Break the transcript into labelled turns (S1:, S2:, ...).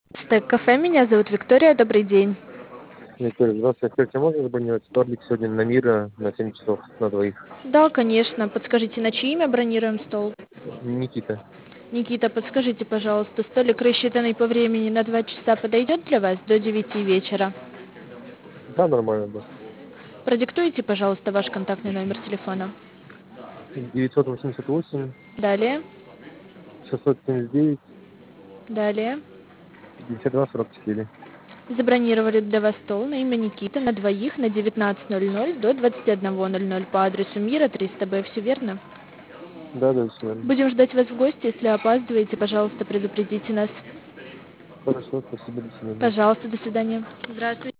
S1: Стек кафе, меня зовут Виктория, добрый день.
S2: Виктория, здравствуйте. Скажите, можно забронировать столик сегодня на Мира на 7 часов на двоих?
S1: Да, конечно, подскажите, на чье имя бронируем стол?
S2: Никита.
S1: Никита, подскажите, пожалуйста, столик, рассчитанный по времени на 2 часа, подойдет для вас до 9 вечера?
S2: Да, нормально, да.
S1: Продиктуйте, пожалуйста, ваш контактный номер телефона.
S2: 988
S1: Далее,
S2: 679
S1: далее.
S2: 52 44.
S1: Забронировали для вас стол на имя Никита на двоих на 19:00 до 21:00 по адресу Мира 300Б, все верно?
S2: Да, да, все верно.
S1: Будем ждать вас в гости, если опаздываете, пожалуйста, предупредите нас.
S2: Хорошо, спасибо, до свидания.
S1: Пожалуйста, до свидания. Здравствуйте.